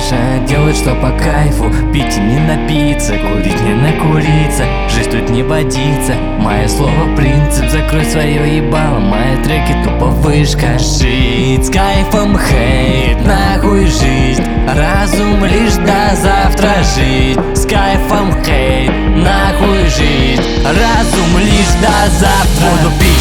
решает делать, что по кайфу. Пить и не напиться, курить не накуриться. Жизнь тут не водится, мое слово принцип. Закрой свое ебало, мои треки тупо вышка. Жить с кайфом, хейт, нахуй жизнь. Разум лишь до завтра жить. С кайфом, хейт, нахуй жизнь. Разум лишь до завтра. Буду пить